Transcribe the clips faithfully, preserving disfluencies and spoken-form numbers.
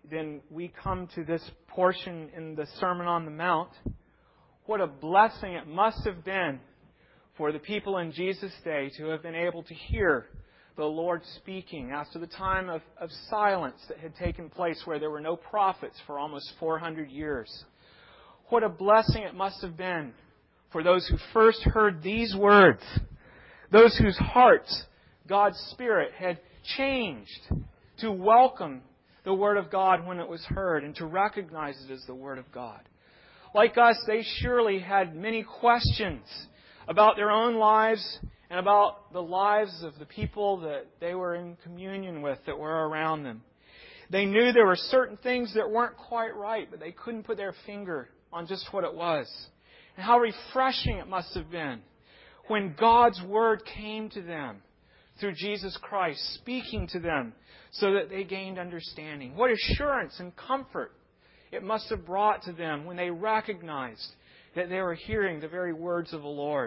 then we come to this portion in the Sermon on the Mount. What a blessing it must have been for the people in Jesus' day to have been able to hear the Lord speaking after the time of, of silence that had taken place where there were no prophets for almost four hundred years. What a blessing it must have been for those who first heard these words, those whose hearts God's Spirit had changed to welcome the Word of God when it was heard and to recognize it as the Word of God. Like us, they surely had many questions about their own lives and about the lives of the people that they were in communion with that were around them. They knew there were certain things that weren't quite right, but they couldn't put their finger on just what it was. And how refreshing it must have been when God's Word came to them through Jesus Christ, speaking to them so that they gained understanding. What assurance and comfort it must have brought to them when they recognized that they were hearing the very words of the Lord.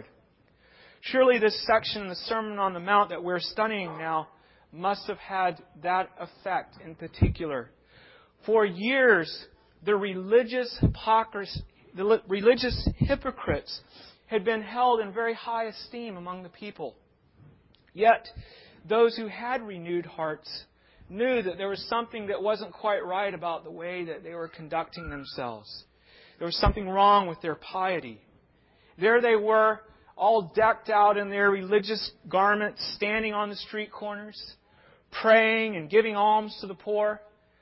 Surely this section in the Sermon on the Mount that we're studying now must have had that effect in particular. For years, the religious hypocrisy, the religious hypocrites had been held in very high esteem among the people. Yet, those who had renewed hearts knew that there was something that wasn't quite right about the way that they were conducting themselves. There was something wrong with their piety. There they were, all decked out in their religious garments, standing on the street corners, praying and giving alms to the poor,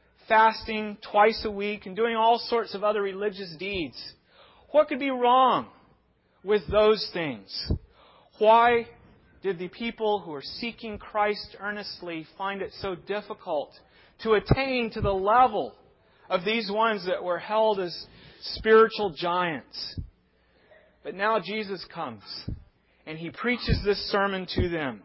fasting twice a week, and doing all sorts of other religious deeds. What could be wrong with those things? Why did the people who were seeking Christ earnestly find it so difficult to attain to the level of these ones that were held as spiritual giants? But now Jesus comes and He preaches this sermon to them.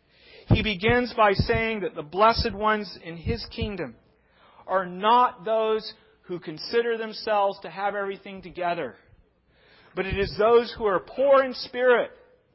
He begins by saying that the blessed ones in His kingdom are not those who consider themselves to have everything together, but it is those who are poor in spirit,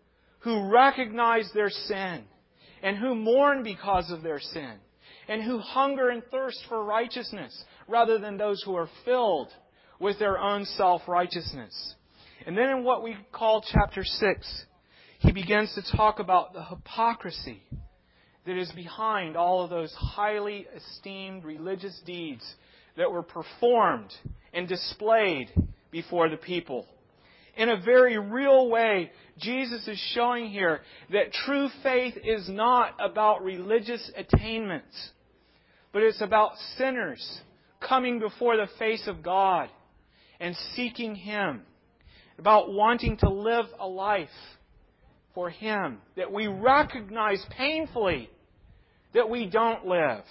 who recognize their sin, and who mourn because of their sin, and who hunger and thirst for righteousness, rather than those who are filled with their own self-righteousness. And then in what we call chapter six, he begins to talk about the hypocrisy that is behind all of those highly esteemed religious deeds that were performed and displayed before the people. In a very real way, Jesus is showing here that true faith is not about religious attainments, but it's about sinners coming before the face of God and seeking Him, about wanting to live a life for Him that we recognize painfully that we don't live.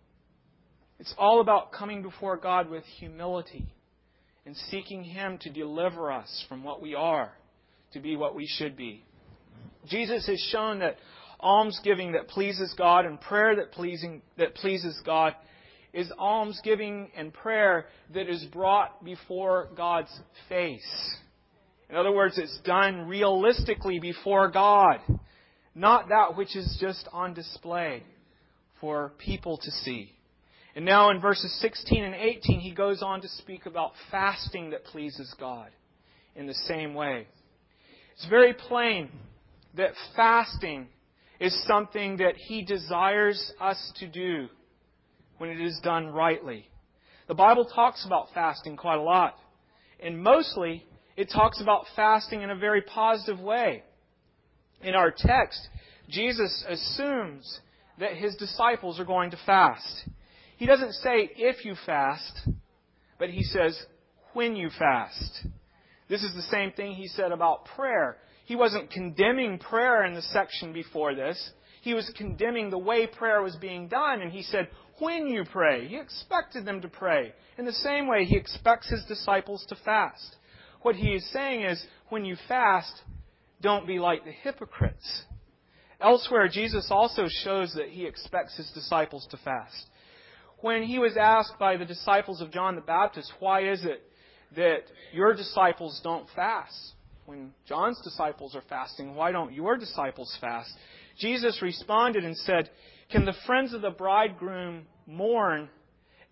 It's all about coming before God with humility and seeking Him to deliver us from what we are to be what we should be. Jesus has shown that almsgiving that pleases God and prayer that pleasing that pleases God is almsgiving and prayer that is brought before God's face. In other words, it's done realistically before God, not that which is just on display for people to see. And now in verses sixteen and eighteen, he goes on to speak about fasting that pleases God in the same way. It's very plain that fasting is something that He desires us to do when it is done rightly. The Bible talks about fasting quite a lot. And mostly, it talks about fasting in a very positive way. In our text, Jesus assumes that His disciples are going to fast. He doesn't say if you fast, but He says when you fast. This is the same thing He said about prayer. He wasn't condemning prayer in the section before this. He was condemning the way prayer was being done. And He said, when you pray. He expected them to pray. In the same way, He expects His disciples to fast. What He is saying is, when you fast, don't be like the hypocrites. Elsewhere, Jesus also shows that He expects His disciples to fast. When He was asked by the disciples of John the Baptist, why is it that your disciples don't fast? When John's disciples are fasting, why don't your disciples fast? Jesus responded and said, can the friends of the bridegroom mourn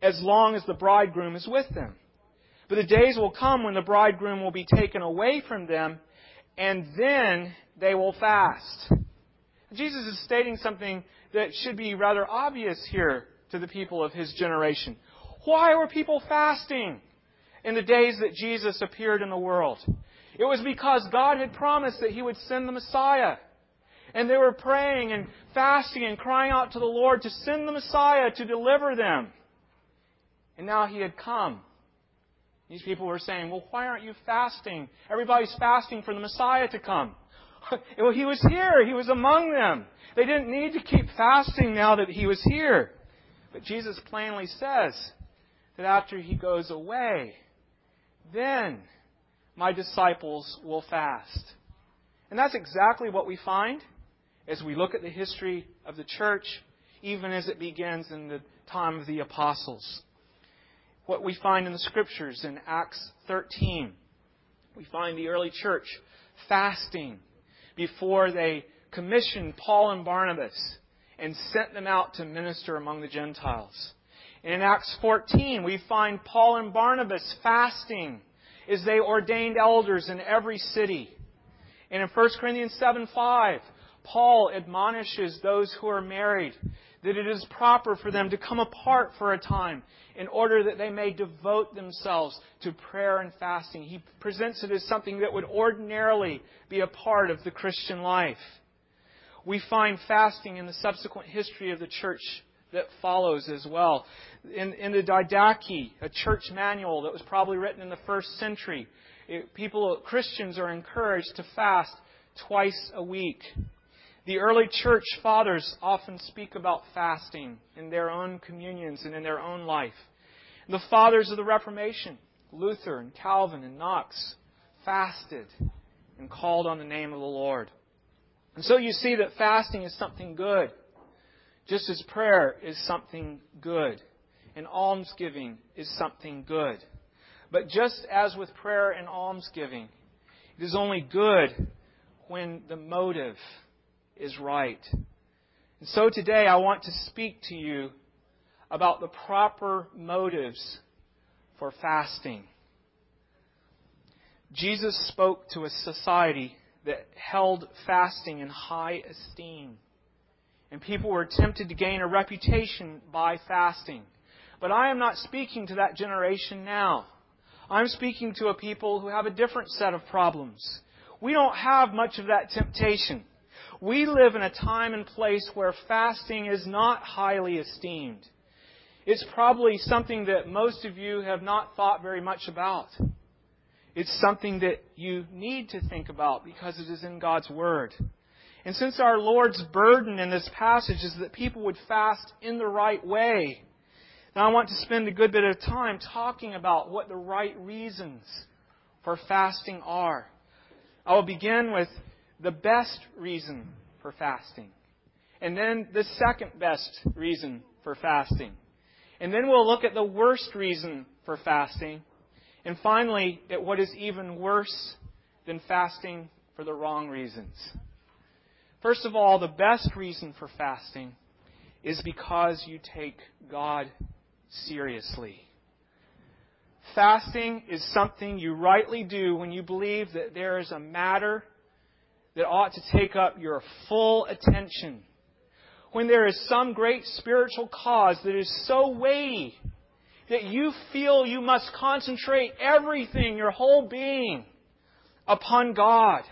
as long as the bridegroom is with them. But the days will come when the bridegroom will be taken away from them, and then they will fast. Jesus is stating something that should be rather obvious here to the people of His generation. Why were people fasting in the days that Jesus appeared in the world? It was because God had promised that He would send the Messiah. And they were praying and fasting and crying out to the Lord to send the Messiah to deliver them. And now He had come. These people were saying, well, why aren't you fasting? Everybody's fasting for the Messiah to come. Well, He was here. He was among them. They didn't need to keep fasting now that He was here. But Jesus plainly says that after He goes away, then my disciples will fast. And that's exactly what we find as we look at the history of the church, even as it begins in the time of the apostles. What we find in the Scriptures in Acts thirteen, we find the early church fasting before they commissioned Paul and Barnabas and sent them out to minister among the Gentiles. And in Acts fourteen, we find Paul and Barnabas fasting as they ordained elders in every city. And in First Corinthians seven five, Paul admonishes those who are married that it is proper for them to come apart for a time in order that they may devote themselves to prayer and fasting. He presents it as something that would ordinarily be a part of the Christian life. We find fasting in the subsequent history of the church that follows as well. In, in the Didache, a church manual that was probably written in the first century, it, people, Christians are encouraged to fast twice a week. The early church fathers often speak about fasting in their own communions and in their own life. The fathers of the Reformation, Luther and Calvin and Knox, fasted and called on the name of the Lord. And so you see that fasting is something good, just as prayer is something good, and almsgiving is something good. But just as with prayer and almsgiving, it is only good when the motive is right. And so today I want to speak to you about the proper motives for fasting. Jesus spoke to a society that held fasting in high esteem. And people were tempted to gain a reputation by fasting. But I am not speaking to that generation now. I'm speaking to a people who have a different set of problems. We don't have much of that temptation. We live in a time and place where fasting is not highly esteemed. It's probably something that most of you have not thought very much about. It's something that you need to think about because it is in God's Word. And since our Lord's burden in this passage is that people would fast in the right way, now I want to spend a good bit of time talking about what the right reasons for fasting are. I will begin with the best reason for fasting. And then the second best reason for fasting. And then we'll look at the worst reason for fasting. And finally, at what is even worse than fasting for the wrong reasons. First of all, the best reason for fasting is because you take God seriously. Fasting is something you rightly do when you believe that there is a matter that ought to take up your full attention. When there is some great spiritual cause that is so weighty that you feel you must concentrate everything, your whole being, upon God.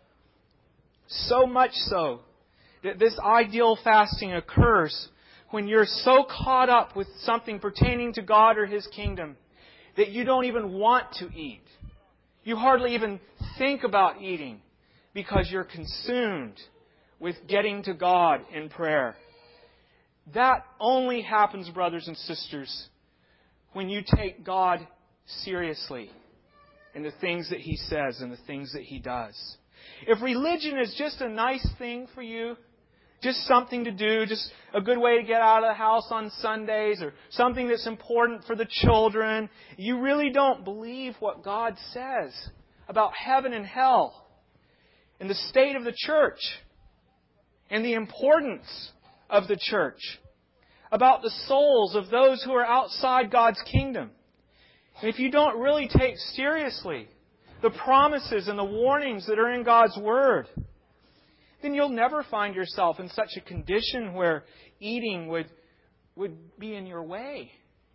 So much so that this ideal fasting occurs when you're so caught up with something pertaining to God or His kingdom that you don't even want to eat. You hardly even think about eating because you're consumed with getting to God in prayer. That only happens, brothers and sisters, when you take God seriously in the things that He says and the things that He does. If religion is just a nice thing for you, just something to do, just a good way to get out of the house on Sundays, or something that's important for the children, you really don't believe what God says about heaven and hell and the state of the church and the importance of the church, about the souls of those who are outside God's kingdom. And if you don't really take seriously the promises and the warnings that are in God's Word, then you'll never find yourself in such a condition where eating would, would be in your way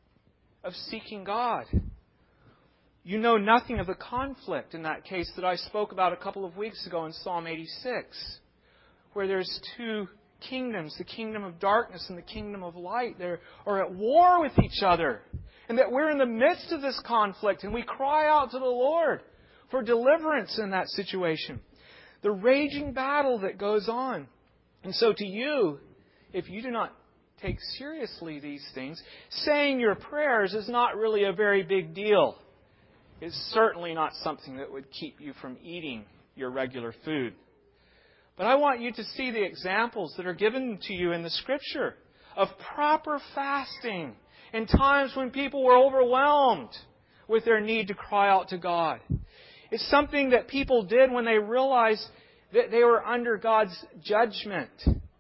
of seeking God. You know nothing of the conflict in that case that I spoke about a couple of weeks ago in Psalm eighty-six, where there's two kingdoms, the kingdom of darkness and the kingdom of light. They are at war with each other. And that we're in the midst of this conflict and we cry out to the Lord for deliverance in that situation. The raging battle that goes on. And so to you, if you do not take seriously these things, saying your prayers is not really a very big deal. It's certainly not something that would keep you from eating your regular food. But I want you to see the examples that are given to you in the Scripture of proper fasting in times when people were overwhelmed with their need to cry out to God. It's something that people did when they realized that they were under God's judgment.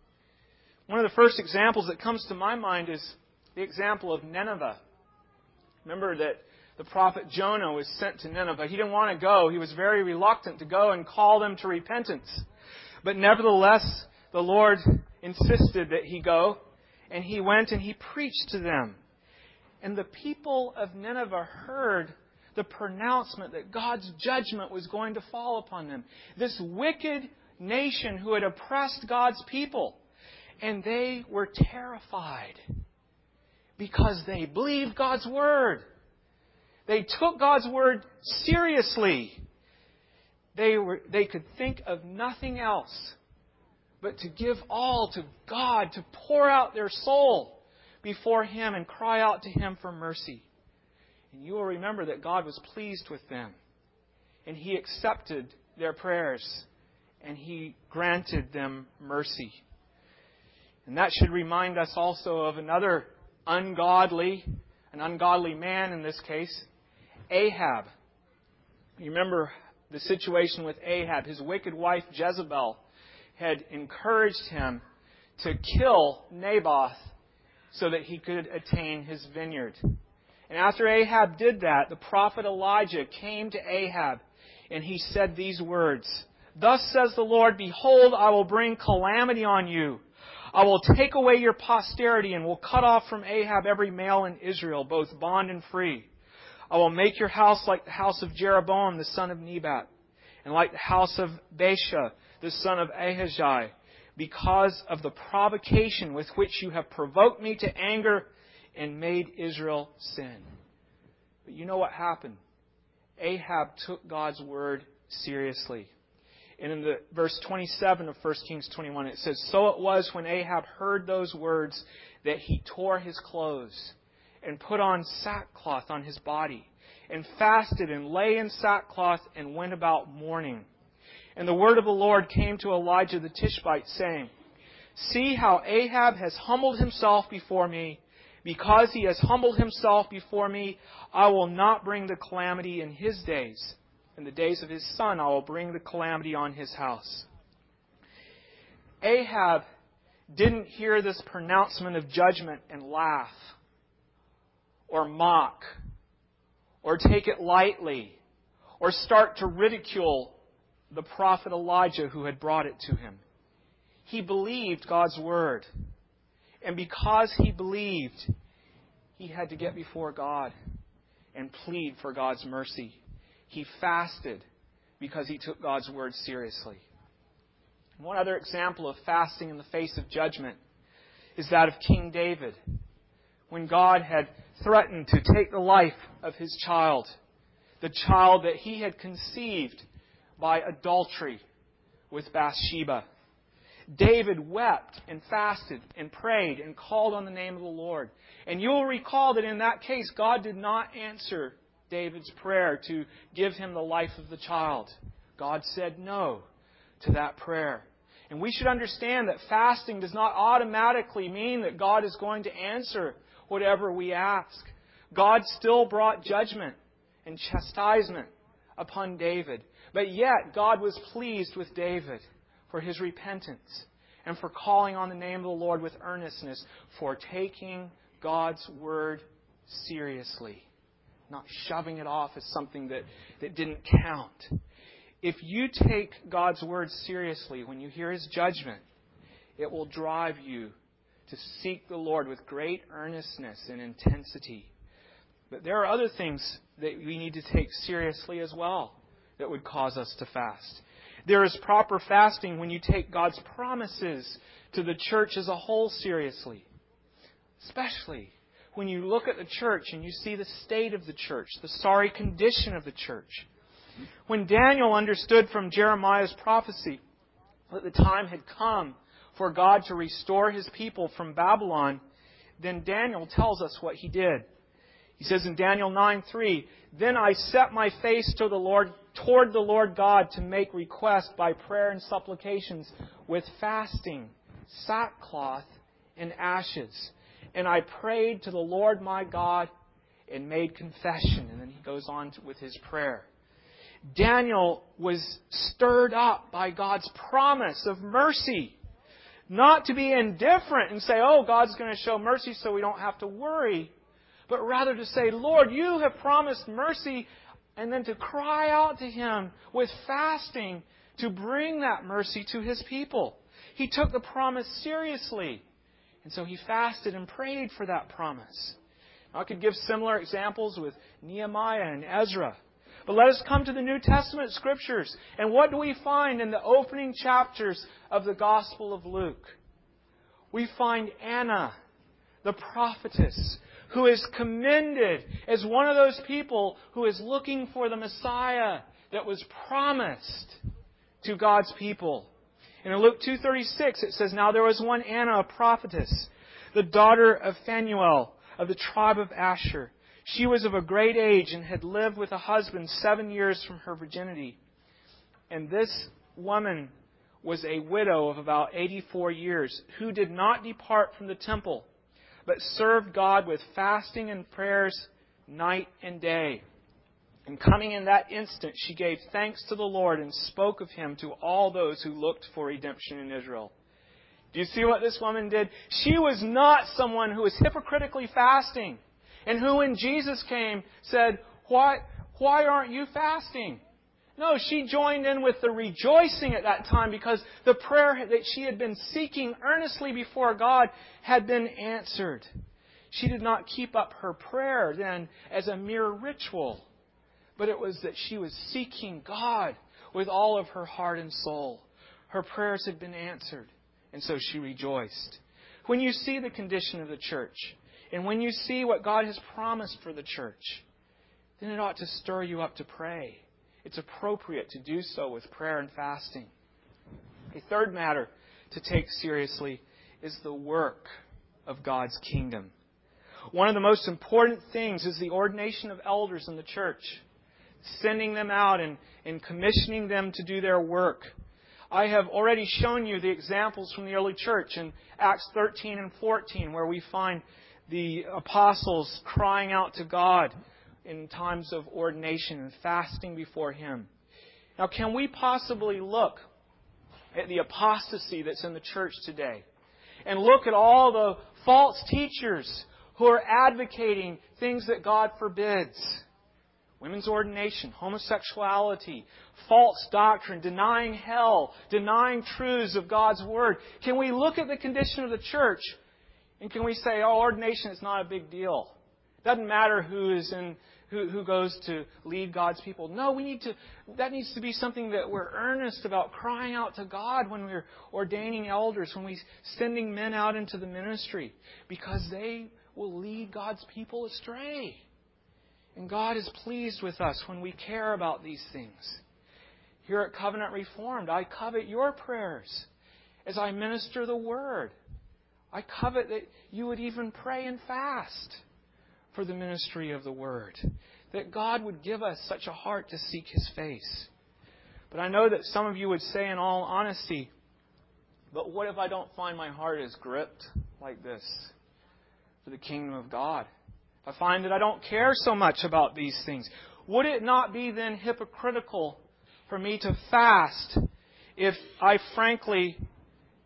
One of the first examples that comes to my mind is the example of Nineveh. Remember that the prophet Jonah was sent to Nineveh. He didn't want to go. He was very reluctant to go and call them to repentance. But nevertheless, the Lord insisted that he go. And he went and he preached to them. And the people of Nineveh heard the pronouncement that God's judgment was going to fall upon them. This wicked nation who had oppressed God's people. And they were terrified because they believed God's Word. They took God's Word seriously. They were, they could think of nothing else but to give all to God, to pour out their soul before Him and cry out to Him for mercy. And you will remember that God was pleased with them. And He accepted their prayers. And He granted them mercy. And that should remind us also of another ungodly, an ungodly man in this case, Ahab. You remember the situation with Ahab. His wicked wife Jezebel had encouraged him to kill Naboth so that he could attain his vineyard. And after Ahab did that, the prophet Elijah came to Ahab and he said these words, "Thus says the Lord, behold, I will bring calamity on you. I will take away your posterity and will cut off from Ahab every male in Israel, both bond and free. I will make your house like the house of Jeroboam, the son of Nebat, and like the house of Baasha, the son of Ahijah, because of the provocation with which you have provoked me to anger and made Israel sin." But you know what happened? Ahab took God's word seriously. And in the verse twenty-seven of First Kings twenty-one, it says, "So it was when Ahab heard those words that he tore his clothes and put on sackcloth on his body and fasted and lay in sackcloth and went about mourning. And the word of the Lord came to Elijah the Tishbite, saying, See how Ahab has humbled himself before me. Because he has humbled himself before me, I will not bring the calamity in his days. In the days of his son, I will bring the calamity on his house." Ahab didn't hear this pronouncement of judgment and laugh, or mock, or take it lightly, or start to ridicule the prophet Elijah who had brought it to him. He believed God's word. And because he believed, he had to get before God and plead for God's mercy. He fasted because he took God's word seriously. One other example of fasting in the face of judgment is that of King David, when God had threatened to take the life of his child, the child that he had conceived by adultery with Bathsheba. David wept and fasted and prayed and called on the name of the Lord. And you'll recall that in that case, God did not answer David's prayer to give him the life of the child. God said no to that prayer. And we should understand that fasting does not automatically mean that God is going to answer whatever we ask. God still brought judgment and chastisement upon David. But yet, God was pleased with David for his repentance. and for calling on the name of the Lord with earnestness, for taking God's Word seriously, not shoving it off as something that, that didn't count. If you take God's Word seriously when you hear His judgment, it will drive you to seek the Lord with great earnestness and intensity. But there are other things that we need to take seriously as well that would cause us to fast. There is proper fasting when you take God's promises to the church as a whole seriously. Especially when you look at the church and you see the state of the church, the sorry condition of the church. When Daniel understood from Jeremiah's prophecy that the time had come for God to restore His people from Babylon, then Daniel tells us what he did. He says in Daniel nine three, "Then I set my face to the Lord, toward the Lord God to make request by prayer and supplications with fasting, sackcloth, and ashes. And I prayed to the Lord my God and made confession." And then he goes on to, with his prayer. Daniel was stirred up by God's promise of mercy. Not to be indifferent and say, oh, God's going to show mercy so we don't have to worry. But rather to say, Lord, you have promised mercy. And then to cry out to Him with fasting to bring that mercy to His people. He took the promise seriously. And so he fasted and prayed for that promise. Now, I could give similar examples with Nehemiah and Ezra. But let us come to the New Testament Scriptures. And what do we find in the opening chapters of the Gospel of Luke? We find Anna, the prophetess, who is commended as one of those people who is looking for the Messiah that was promised to God's people. And in Luke two thirty-six it says, "Now there was one Anna, a prophetess, the daughter of Phanuel of the tribe of Asher. She was of a great age and had lived with a husband seven years from her virginity. And this woman was a widow of about eighty-four years, who did not depart from the temple, but served God with fasting and prayers night and day. And coming in that instant, she gave thanks to the Lord and spoke of Him to all those who looked for redemption in Israel." Do you see what this woman did? She was not someone who was hypocritically fasting, and who, when Jesus came, said, why, why aren't you fasting? No, she joined in with the rejoicing at that time because the prayer that she had been seeking earnestly before God had been answered. She did not keep up her prayer then as a mere ritual, but it was that she was seeking God with all of her heart and soul. Her prayers had been answered, and so she rejoiced. When you see the condition of the church, and when you see what God has promised for the church, then it ought to stir you up to pray. It's appropriate to do so with prayer and fasting. A third matter to take seriously is the work of God's kingdom. One of the most important things is the ordination of elders in the church, sending them out and, and commissioning them to do their work. I have already shown you the examples from the early church in Acts thirteen and fourteen, where we find the apostles crying out to God in times of ordination and fasting before Him. Now, can we possibly look at the apostasy that's in the church today and look at all the false teachers who are advocating things that God forbids? Women's ordination, homosexuality, false doctrine, denying hell, denying truths of God's Word. Can we look at the condition of the church and can we say, oh, ordination is not a big deal? It doesn't matter who is in Who, who goes to lead God's people. No, we need to. That needs to be something that we're earnest about, crying out to God when we're ordaining elders, when we're sending men out into the ministry, because they will lead God's people astray. And God is pleased with us when we care about these things. Here at Covenant Reformed, I covet your prayers as I minister the Word. I covet that you would even pray and fast for the ministry of the Word, that God would give us such a heart to seek His face. But I know that some of you would say in all honesty, but what if I don't find my heart is gripped like this for the kingdom of God? If I find that I don't care so much about these things, would it not be then hypocritical for me to fast if I frankly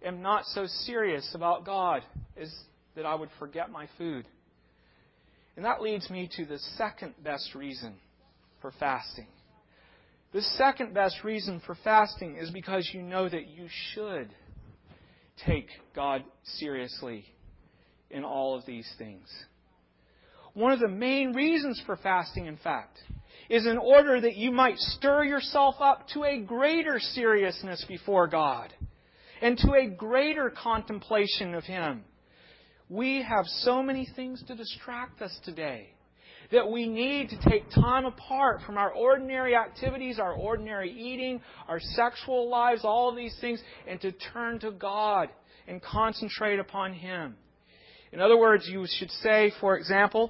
am not so serious about God as that I would forget my food. And that leads me to the second best reason for fasting. The second best reason for fasting is because you know that you should take God seriously in all of these things. One of the main reasons for fasting, in fact, is in order that you might stir yourself up to a greater seriousness before God and to a greater contemplation of Him. We have so many things to distract us today that we need to take time apart from our ordinary activities, our ordinary eating, our sexual lives, all of these things, and to turn to God and concentrate upon Him. In other words, you should say, for example,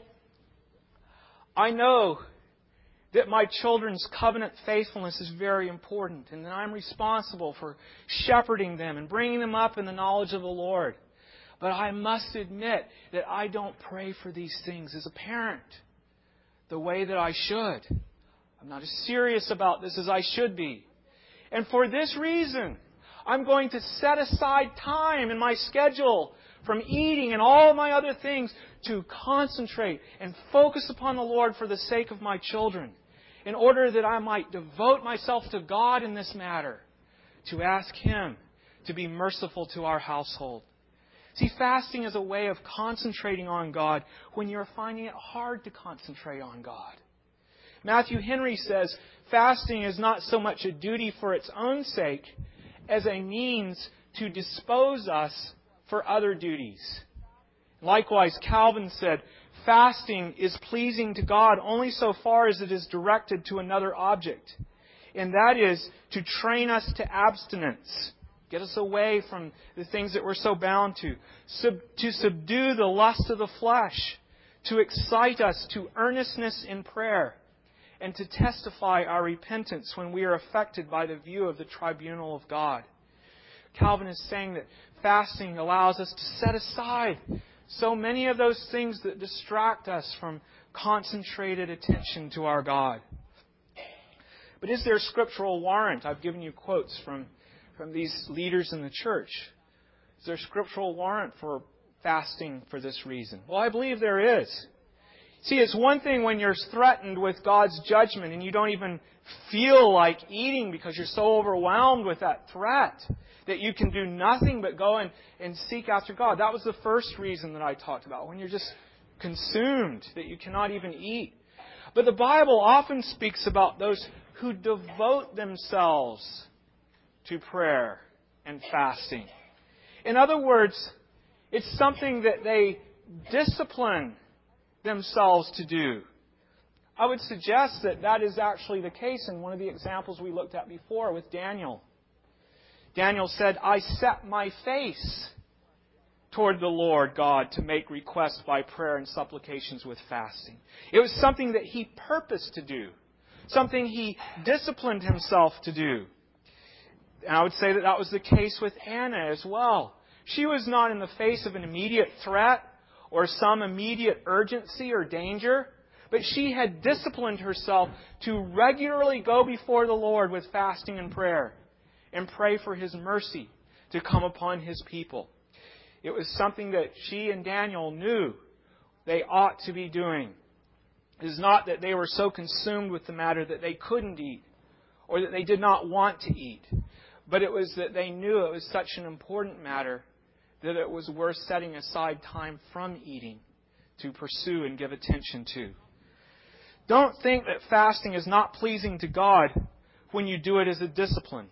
I know that my children's covenant faithfulness is very important, and that I'm responsible for shepherding them and bringing them up in the knowledge of the Lord. But I must admit that I don't pray for these things as a parent the way that I should. I'm not as serious about this as I should be. And for this reason, I'm going to set aside time in my schedule from eating and all of my other things to concentrate and focus upon the Lord for the sake of my children, in order that I might devote myself to God in this matter, to ask Him to be merciful to our household. See, fasting is a way of concentrating on God when you're finding it hard to concentrate on God. Matthew Henry says, fasting is not so much a duty for its own sake as a means to dispose us for other duties. Likewise, Calvin said, fasting is pleasing to God only so far as it is directed to another object, and that is to train us to abstinence. Get us away from the things that we're so bound to. Sub, to subdue the lust of the flesh. To excite us to earnestness in prayer. And to testify our repentance when we are affected by the view of the tribunal of God. Calvin is saying that fasting allows us to set aside so many of those things that distract us from concentrated attention to our God. But is there scriptural warrant? I've given you quotes from from these leaders in the church. Is there scriptural warrant for fasting for this reason? Well, I believe there is. See, it's one thing when you're threatened with God's judgment and you don't even feel like eating because you're so overwhelmed with that threat that you can do nothing but go and, and seek after God. That was the first reason that I talked about, when you're just consumed that you cannot even eat. But the Bible often speaks about those who devote themselves to prayer and fasting. In other words, it's something that they discipline themselves to do. I would suggest that that is actually the case in one of the examples we looked at before with Daniel. Daniel said, I set my face toward the Lord God to make requests by prayer and supplications with fasting. It was something that he purposed to do. Something he disciplined himself to do. And I would say that that was the case with Anna as well. She was not in the face of an immediate threat or some immediate urgency or danger, but she had disciplined herself to regularly go before the Lord with fasting and prayer and pray for His mercy to come upon His people. It was something that she and Daniel knew they ought to be doing. It is not that they were so consumed with the matter that they couldn't eat or that they did not want to eat. But it was that they knew it was such an important matter that it was worth setting aside time from eating to pursue and give attention to. Don't think that fasting is not pleasing to God when you do it as a discipline.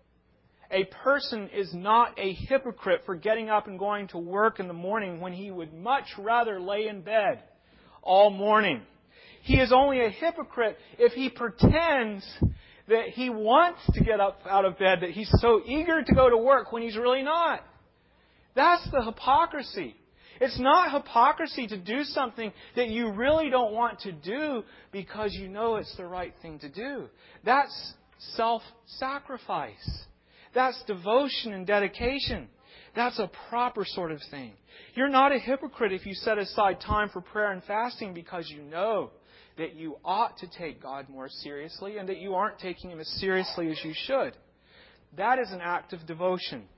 A person is not a hypocrite for getting up and going to work in the morning when he would much rather lay in bed all morning. He is only a hypocrite if he pretends that he wants to get up out of bed, that he's so eager to go to work when he's really not. That's the hypocrisy. It's not hypocrisy to do something that you really don't want to do because you know it's the right thing to do. That's self-sacrifice. That's devotion and dedication. That's a proper sort of thing. You're not a hypocrite if you set aside time for prayer and fasting because you know that you ought to take God more seriously and that you aren't taking Him as seriously as you should. That is an act of devotion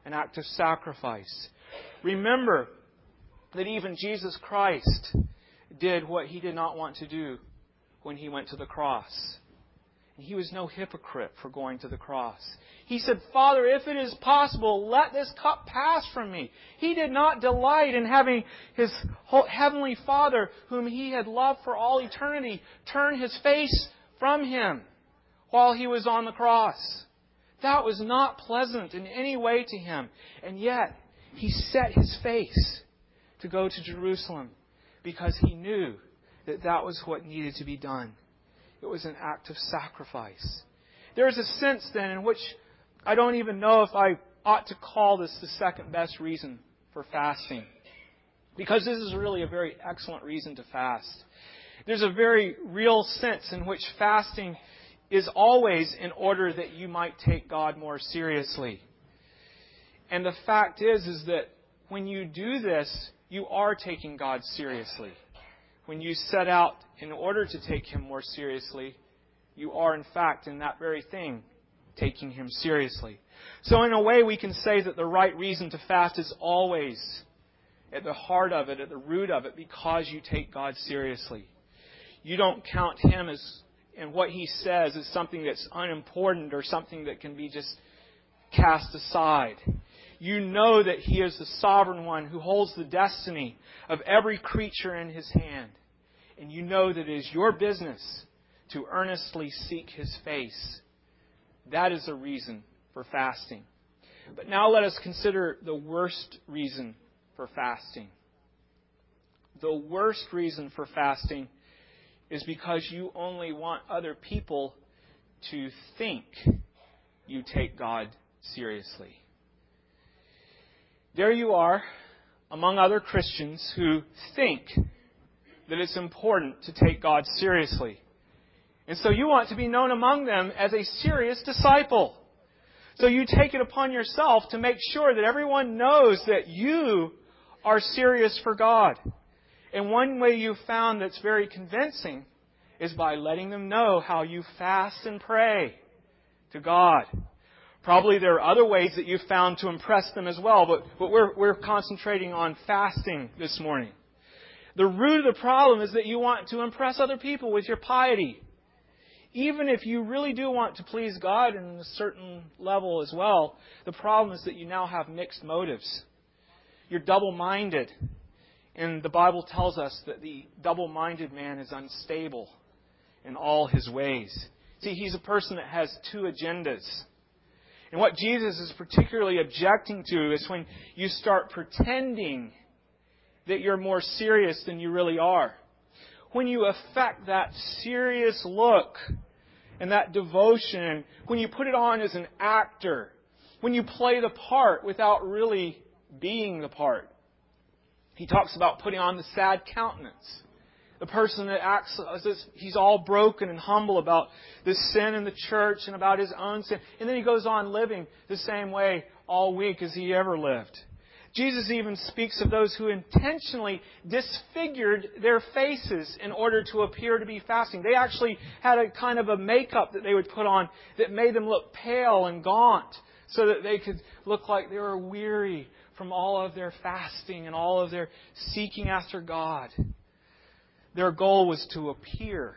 an act of sacrifice. Remember that even Jesus Christ did what He did not want to do when He went to the cross. And He was no hypocrite for going to the cross. He said, Father, if it is possible, let this cup pass from me. He did not delight in having His heavenly Father, whom He had loved for all eternity, turn His face from Him while He was on the cross. That was not pleasant in any way to Him. And yet, He set His face to go to Jerusalem because He knew that that was what needed to be done. It was an act of sacrifice. There is a sense then in which I don't even know if I ought to call this the second best reason for fasting. Because this is really a very excellent reason to fast. There's a very real sense in which fasting is always in order that you might take God more seriously. And the fact is, is that when you do this, you are taking God seriously. When you set out in order to take Him more seriously, you are in fact in that very thing taking Him seriously. So in a way we can say that the right reason to fast is always at the heart of it, at the root of it, because you take God seriously. You don't count Him as, and what He says as something that's unimportant or something that can be just cast aside. You know that He is the sovereign one who holds the destiny of every creature in His hand. And you know that it is your business to earnestly seek His face. That is a reason for fasting. But now let us consider the worst reason for fasting. The worst reason for fasting is because you only want other people to think you take God seriously. There you are, among other Christians who think that it's important to take God seriously. And so you want to be known among them as a serious disciple. So you take it upon yourself to make sure that everyone knows that you are serious for God. And one way you've found that's very convincing is by letting them know how you fast and pray to God. Probably there are other ways that you've found to impress them as well, but, but we're, we're concentrating on fasting this morning. The root of the problem is that you want to impress other people with your piety. Even if you really do want to please God in a certain level as well, the problem is that you now have mixed motives. You're double-minded. And the Bible tells us that the double-minded man is unstable in all his ways. See, he's a person that has two agendas. And what Jesus is particularly objecting to is when you start pretending that you're more serious than you really are. When you affect that serious look and that devotion, when you put it on as an actor, when you play the part without really being the part. He talks about putting on the sad countenance. The person that acts as if he's all broken and humble about the sin in the church and about his own sin. And then he goes on living the same way all week as he ever lived. Jesus even speaks of those who intentionally disfigured their faces in order to appear to be fasting. They actually had a kind of a makeup that they would put on that made them look pale and gaunt so that they could look like they were weary from all of their fasting and all of their seeking after God. Their goal was to appear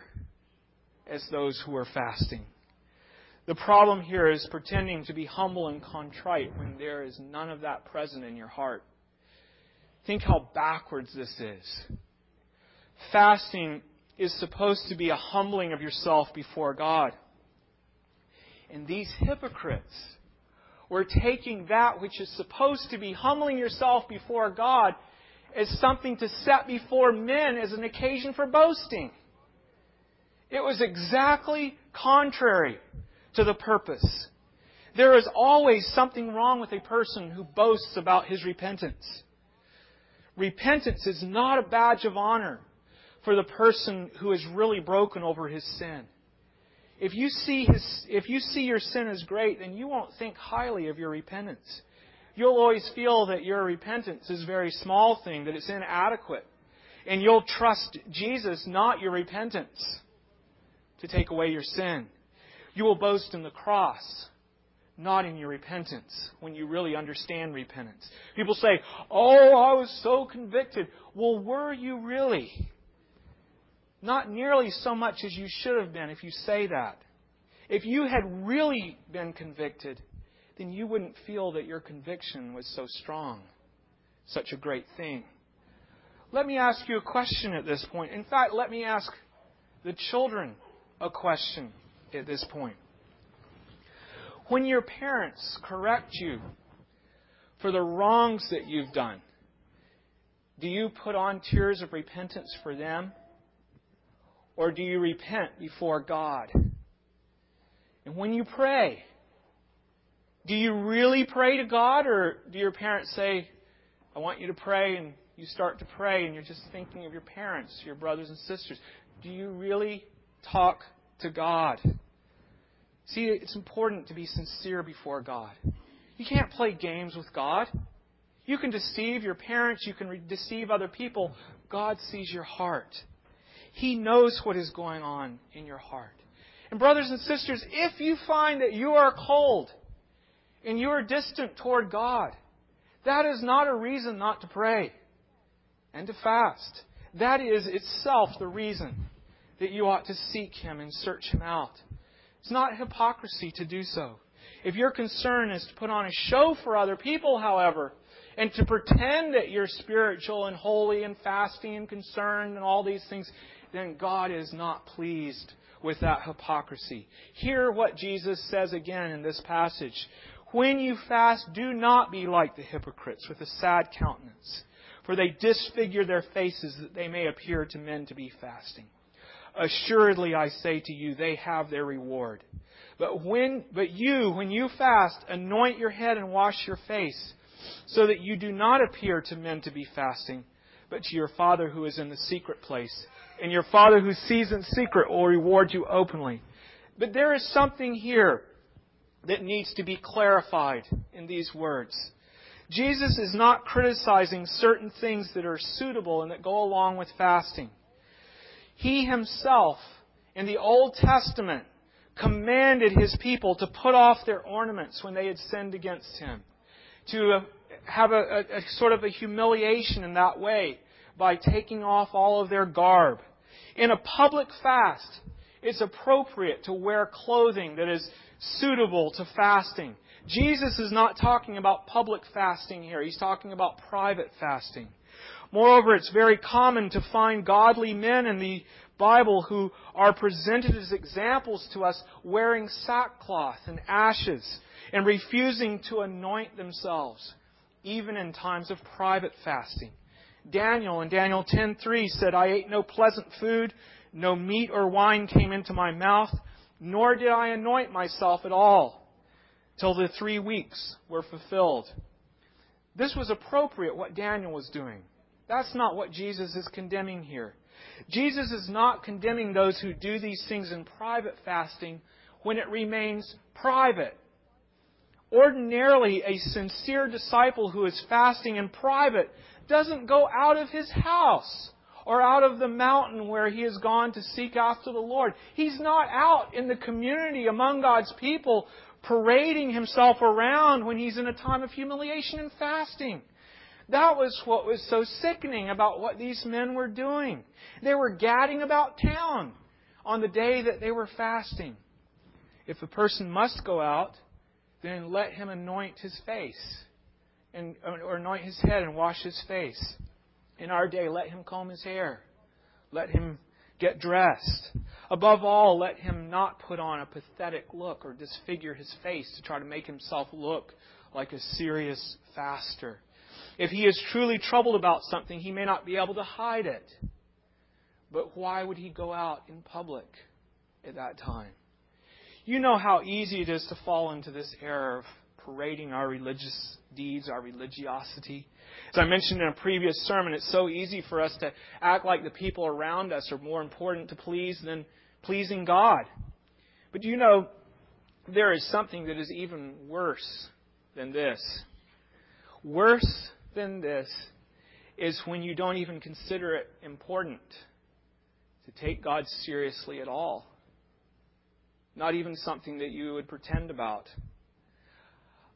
as those who were fasting. The problem here is pretending to be humble and contrite when there is none of that present in your heart. Think how backwards this is. Fasting is supposed to be a humbling of yourself before God. And these hypocrites were taking that which is supposed to be humbling yourself before God as something to set before men as an occasion for boasting. It was exactly contrary to the purpose. There is always something wrong with a person who boasts about his repentance. Repentance is not a badge of honor for the person who is really broken over his sin. If you see his, if you see your sin as great, then you won't think highly of your repentance. You'll always feel that your repentance is a very small thing, that it's inadequate. And you'll trust Jesus, not your repentance, to take away your sin. You will boast in the cross, not in your repentance, when you really understand repentance. People say, oh, I was so convicted. Well, were you really? Not nearly so much as you should have been if you say that. If you had really been convicted, then you wouldn't feel that your conviction was so strong, such a great thing. Let me ask you a question at this point. In fact, let me ask the children a question at this point. When your parents correct you for the wrongs that you've done, do you put on tears of repentance for them? Or do you repent before God? And when you pray, do you really pray to God? Or do your parents say, I want you to pray, and you start to pray and you're just thinking of your parents, your brothers and sisters? Do you really talk to God? See, it's important to be sincere before God. You can't play games with God. You can deceive your parents. You can re- deceive other people. God sees your heart. He knows what is going on in your heart. And brothers and sisters, if you find that you are cold and you are distant toward God, that is not a reason not to pray and to fast. That is itself the reason that you ought to seek Him and search Him out. It's not hypocrisy to do so. If your concern is to put on a show for other people, however, and to pretend that you're spiritual and holy and fasting and concerned and all these things, then God is not pleased with that hypocrisy. Hear what Jesus says again in this passage. When you fast, do not be like the hypocrites with a sad countenance, for they disfigure their faces that they may appear to men to be fasting. Assuredly, I say to you, they have their reward. But when, but you, when you fast, anoint your head and wash your face, so that you do not appear to men to be fasting, but to your Father who is in the secret place. And your Father who sees in secret will reward you openly. But there is something here that needs to be clarified in these words. Jesus is not criticizing certain things that are suitable and that go along with fasting. He Himself, in the Old Testament, commanded His people to put off their ornaments when they had sinned against Him. To have a, a, a sort of a humiliation in that way by taking off all of their garb. In a public fast, it's appropriate to wear clothing that is suitable to fasting. Jesus is not talking about public fasting here. He's talking about private fasting. Moreover, it's very common to find godly men in the Bible who are presented as examples to us wearing sackcloth and ashes and refusing to anoint themselves, even in times of private fasting. Daniel in Daniel ten three said, I ate no pleasant food, no meat or wine came into my mouth, nor did I anoint myself at all, till the three weeks were fulfilled. This was appropriate, what Daniel was doing. That's not what Jesus is condemning here. Jesus is not condemning those who do these things in private fasting when it remains private. Ordinarily, a sincere disciple who is fasting in private doesn't go out of his house or out of the mountain where he has gone to seek after the Lord. He's not out in the community among God's people parading himself around when he's in a time of humiliation and fasting. That was what was so sickening about what these men were doing. They were gadding about town on the day that they were fasting. If a person must go out, then let him anoint his face, and or anoint his head and wash his face. In our day, let him comb his hair. Let him get dressed. Above all, let him not put on a pathetic look or disfigure his face to try to make himself look like a serious faster. If he is truly troubled about something, he may not be able to hide it. But why would he go out in public at that time? You know how easy it is to fall into this error of parading our religious deeds, our religiosity. As I mentioned in a previous sermon, it's so easy for us to act like the people around us are more important to please than pleasing God. But you know, there is something that is even worse than this. Worse than this is when you don't even consider it important to take God seriously at all. Not even something that you would pretend about.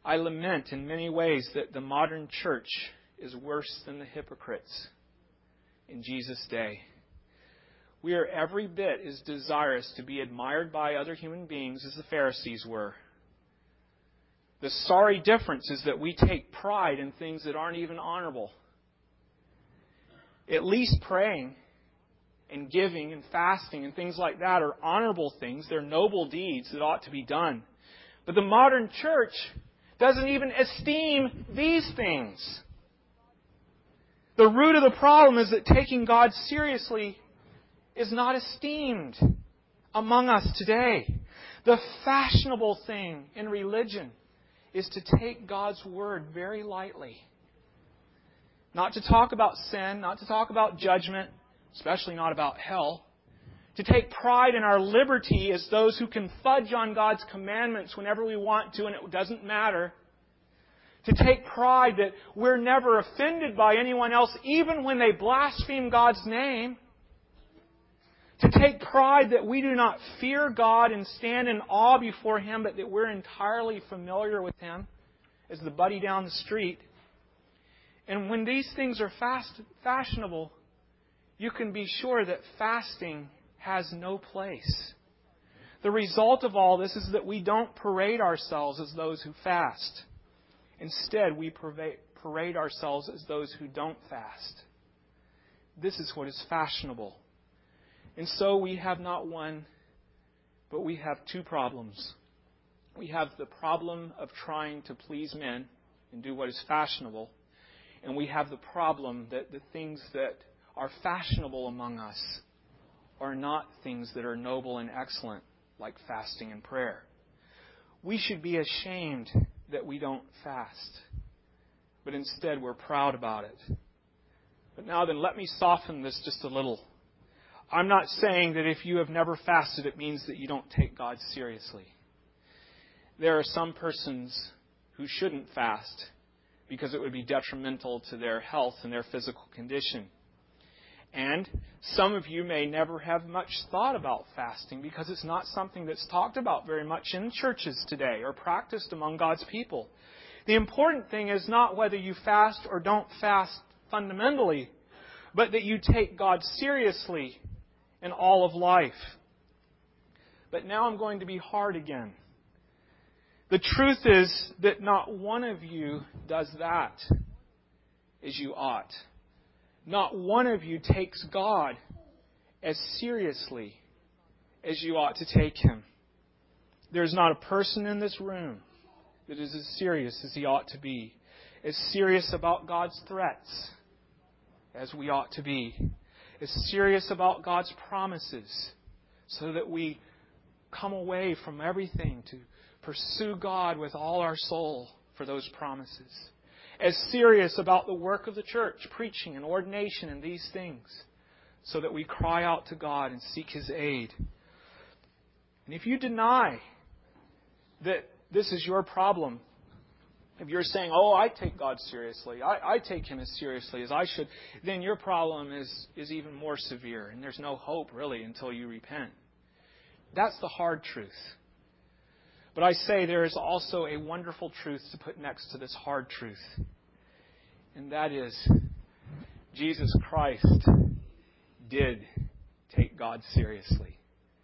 I lament in many ways that the modern church is worse than the hypocrites in Jesus' day. We are every bit as desirous to be admired by other human beings as the Pharisees were. The sorry difference is that we take pride in things that aren't even honorable. At least praying and giving and fasting and things like that are honorable things. They're noble deeds that ought to be done. But the modern church doesn't even esteem these things. The root of the problem is that taking God seriously is not esteemed among us today. The fashionable thing in religion is to take God's Word very lightly. Not to talk about sin, not to talk about judgment, especially not about hell. To take pride in our liberty as those who can fudge on God's commandments whenever we want to and it doesn't matter. To take pride that we're never offended by anyone else, even when they blaspheme God's name. To take pride that we do not fear God and stand in awe before Him, but that we're entirely familiar with Him as the buddy down the street. And when these things are fast, fashionable, you can be sure that fasting has no place. The result of all this is that we don't parade ourselves as those who fast. Instead, we parade ourselves as those who don't fast. This is what is fashionable. And so we have not one, but we have two problems. We have the problem of trying to please men and do what is fashionable. And we have the problem that the things that are fashionable among us are not things that are noble and excellent, like fasting and prayer. We should be ashamed that we don't fast, but instead we're proud about it. But now then, let me soften this just a little. I'm not saying that if you have never fasted, it means that you don't take God seriously. There are some persons who shouldn't fast because it would be detrimental to their health and their physical condition. And some of you may never have much thought about fasting because it's not something that's talked about very much in churches today or practiced among God's people. The important thing is not whether you fast or don't fast fundamentally, but that you take God seriously in all of life. But now I'm going to be hard again. The truth is that not one of you does that as you ought. Not one of you takes God as seriously as you ought to take Him. There's not a person in this room that is as serious as he ought to be, as serious about God's threats as we ought to be, as serious about God's promises so that we come away from everything to pursue God with all our soul for those promises. As serious about the work of the church, preaching and ordination and these things, so that we cry out to God and seek His aid. And if you deny that this is your problem, if you're saying, oh, I take God seriously, I, I take Him as seriously as I should, then your problem is, is even more severe, and there's no hope really until you repent. That's the hard truth. But I say there is also a wonderful truth to put next to this hard truth. And that is, Jesus Christ did take God seriously.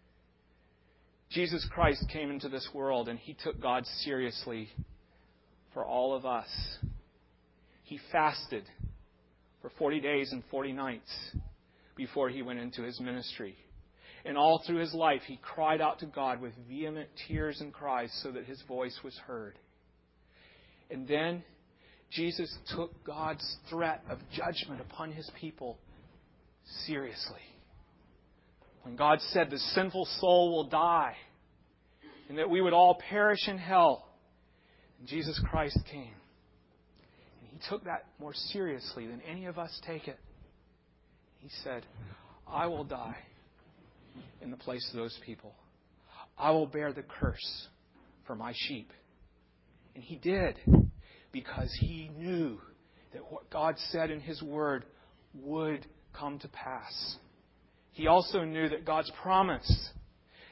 Jesus Christ came into this world and He took God seriously for all of us. He fasted for forty days and forty nights before He went into His ministry. And all through His life, He cried out to God with vehement tears and cries so that His voice was heard. And then Jesus took God's threat of judgment upon His people seriously. When God said the sinful soul will die and that we would all perish in hell, and Jesus Christ came. And He took that more seriously than any of us take it. He said, I will die in the place of those people. I will bear the curse for my sheep. And He did, because He knew that what God said in His Word would come to pass. He also knew that God's promise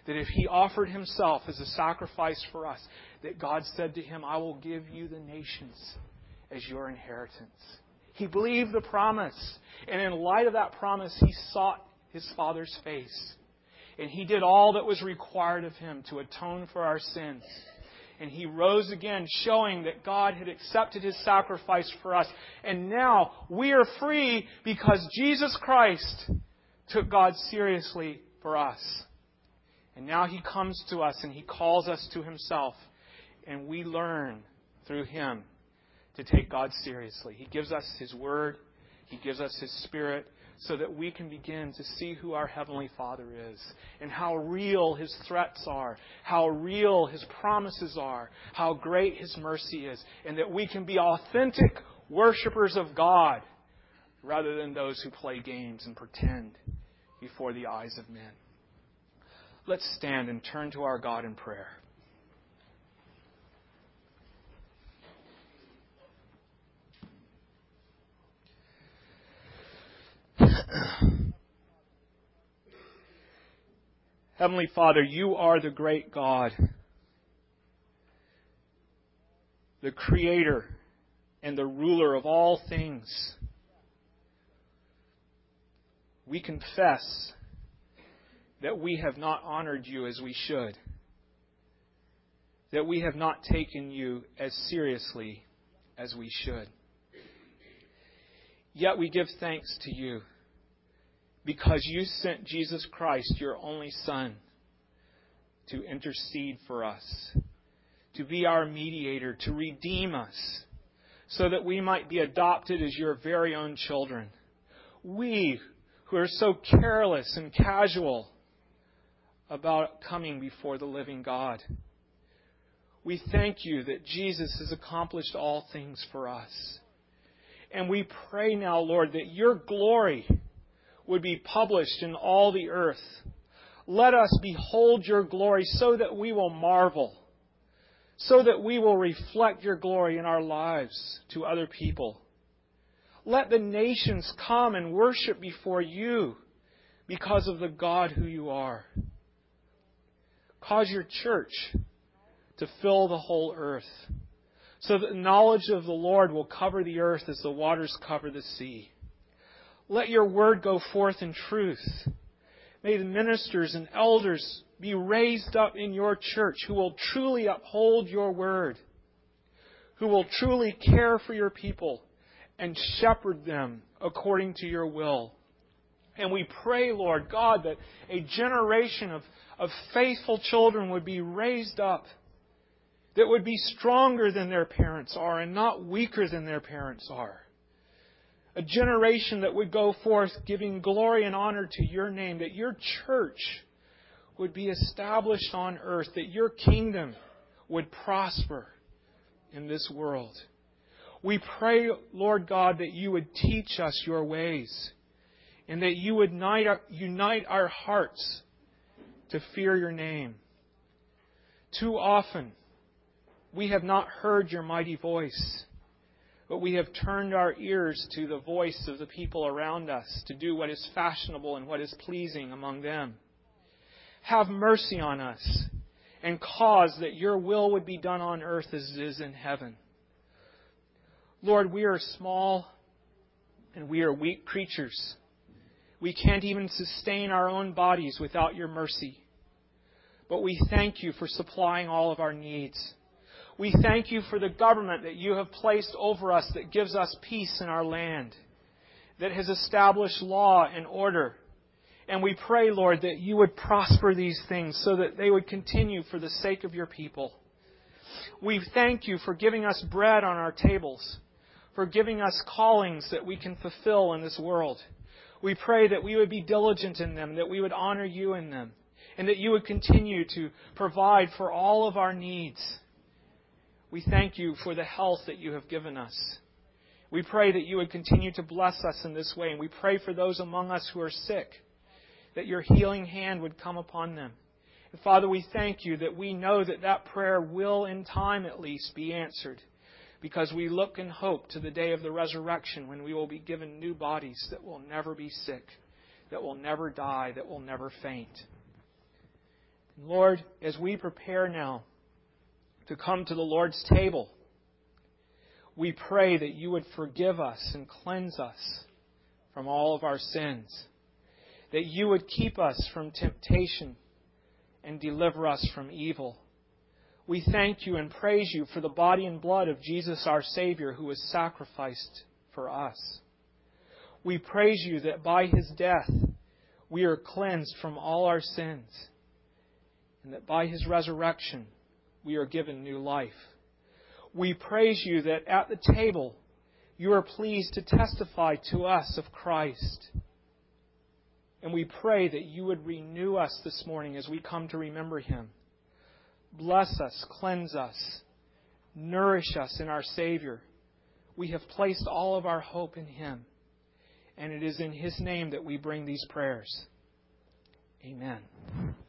that if He offered Himself as a sacrifice for us, that God said to Him, I will give you the nations as your inheritance. He believed the promise. And in light of that promise, He sought His Father's face. And He did all that was required of Him to atone for our sins. And He rose again, showing that God had accepted His sacrifice for us. And now we are free because Jesus Christ took God seriously for us. And now He comes to us and He calls us to Himself. And we learn through Him to take God seriously. He gives us His Word. He gives us His Spirit so that we can begin to see who our Heavenly Father is and how real His threats are, how real His promises are, how great His mercy is, and that we can be authentic worshipers of God rather than those who play games and pretend before the eyes of men. Let's stand and turn to our God in prayer. Heavenly Father, You are the great God, the Creator and the ruler of all things. We confess that we have not honored You as we should, that we have not taken You as seriously as we should. Yet we give thanks to You because You sent Jesus Christ, Your only Son, to intercede for us, to be our mediator, to redeem us, so that we might be adopted as Your very own children. We who are so careless and casual about coming before the living God. We thank You that Jesus has accomplished all things for us. And we pray now, Lord, that Your glory would be published in all the earth. Let us behold Your glory so that we will marvel, so that we will reflect Your glory in our lives to other people. Let the nations come and worship before You because of the God who You are. Cause Your church to fill the whole earth, so that the knowledge of the Lord will cover the earth as the waters cover the sea. Let Your word go forth in truth. May the ministers and elders be raised up in Your church who will truly uphold Your word, who will truly care for Your people and shepherd them according to Your will. And we pray, Lord God, that a generation of, of faithful children would be raised up, that would be stronger than their parents are and not weaker than their parents are. A generation that would go forth giving glory and honor to Your name, that Your church would be established on earth, that Your kingdom would prosper in this world. We pray, Lord God, that You would teach us Your ways and that You would unite our hearts to fear Your name. Too often, we have not heard Your mighty voice, but we have turned our ears to the voice of the people around us to do what is fashionable and what is pleasing among them. Have mercy on us and cause that Your will would be done on earth as it is in heaven. Lord, we are small and we are weak creatures. We can't even sustain our own bodies without Your mercy. But we thank You for supplying all of our needs. We thank You for the government that You have placed over us that gives us peace in our land, that has established law and order. And we pray, Lord, that You would prosper these things so that they would continue for the sake of Your people. We thank You for giving us bread on our tables, for giving us callings that we can fulfill in this world. We pray that we would be diligent in them, that we would honor You in them, and that You would continue to provide for all of our needs. We thank You for the health that You have given us. We pray that You would continue to bless us in this way. And we pray for those among us who are sick, that Your healing hand would come upon them. And Father, we thank You that we know that that prayer will, in time at least, be answered, because we look and hope to the day of the resurrection when we will be given new bodies that will never be sick, that will never die, that will never faint. Lord, as we prepare now to come to the Lord's table, we pray that you would forgive us and cleanse us from all of our sins, that you would keep us from temptation and deliver us from evil. We thank you and praise you for the body and blood of Jesus our Savior, who was sacrificed for us. We praise you that by His death we are cleansed from all our sins, and that by His resurrection we are given new life. We praise you that at the table you are pleased to testify to us of Christ. And we pray that you would renew us this morning as we come to remember Him. Bless us, cleanse us, nourish us in our Savior. We have placed all of our hope in Him. And it is in His name that we bring these prayers. Amen.